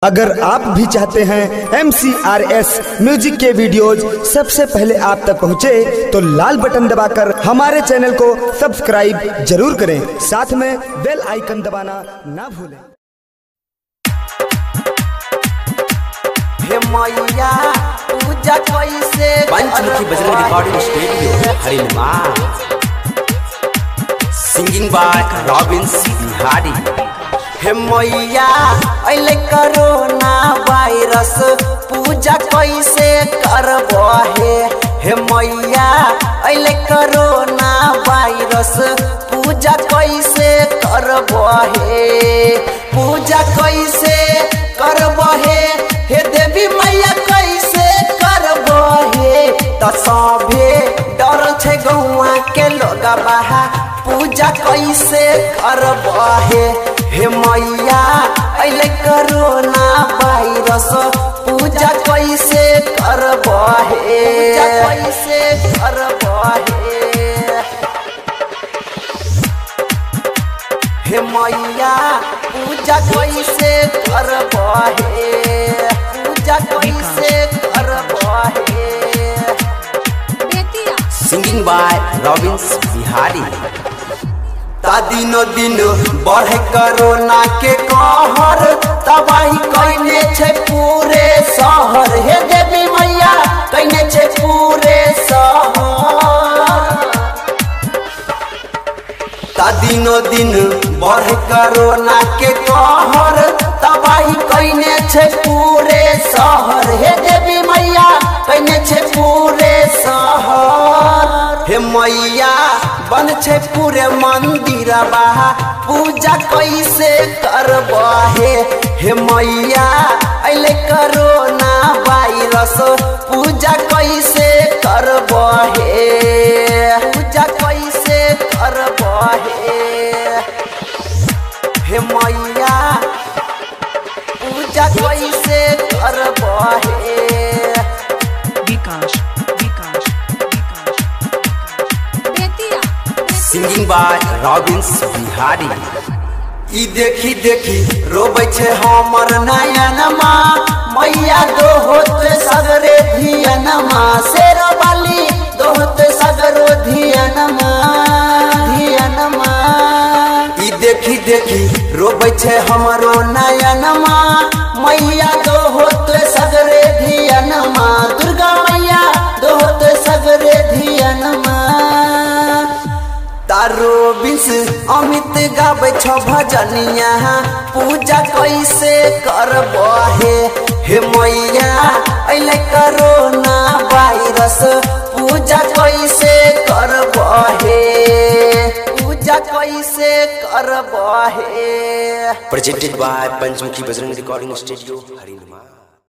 अगर आप भी चाहते हैं MCRS म्यूजिक के वीडियोज सबसे पहले आप तक पहुंचे तो लाल बटन दबाकर हमारे चैनल को सब्सक्राइब जरूर करें, साथ में बेल आइकन दबाना ना भूलें। हे मैया पूजा कैसे पंचमुखी बजरंग रिकॉर्डिंग स्टूडियो हरिनमा सिंगिंग बाय रॉबिन बिहारी। हे मैया अइले कोरोना वायरस पूजा कैसे करबो हे मैया अइले कोरोना वायरस पूजा कैसे करबो पूजा कैसे करबो हे देवी मैया कैसे करबो त सभे डर छे गौआ के लोग बाहा पूजा कैसे करबो हे मैया अइले कोरोना वायरस पूजा कैसे करबो पूजा कैसे करबो हे मैया पूजा कैसे करबो पूजा कैसे करबो सिंगिंग बाय रॉबिन बिहारी। ता दिनो दिन बढ़े कोरोना के कहर तबाही कैने छे पूरे शहर हे देवी मैया कैने छे पूरे शहर। ता दिनो दिन बढ़े कोरोना के कहर तबाही कैने छे पूरे शहर हे देवी मैया कैने छे पूरे शहर। हे मैया बन छे पूरे मंदिर बाहा पूजा कैसे करबो हे मैया अइले कोरोना वायरस पूजा कैसे करबो पूजा कैसे करबो हे मैया पूजा कैसे करबो सिंगिंग बाय रॉबिन बिहारी। ई देखी देखी रोबै छे हमर नयनमा मैया दोहत सगरे धियनमा शेरो वाली दोहत सगरो धियनमा धियनमा। ई देखी देखी रोबै छे हमरो नयनमा मैया दोहत सगरे धियनमा दुर्गा मैया दोहत सगरे धियनमा। तारो बिंस अमित गाबै छ भजनिया पूजा कैसे करबो हे मैया अइले कोरोना वायरस पूजा कैसे करबो पूजा कैसे करबो presented by Panchmukhi Bajrang recording studio हरिनमा।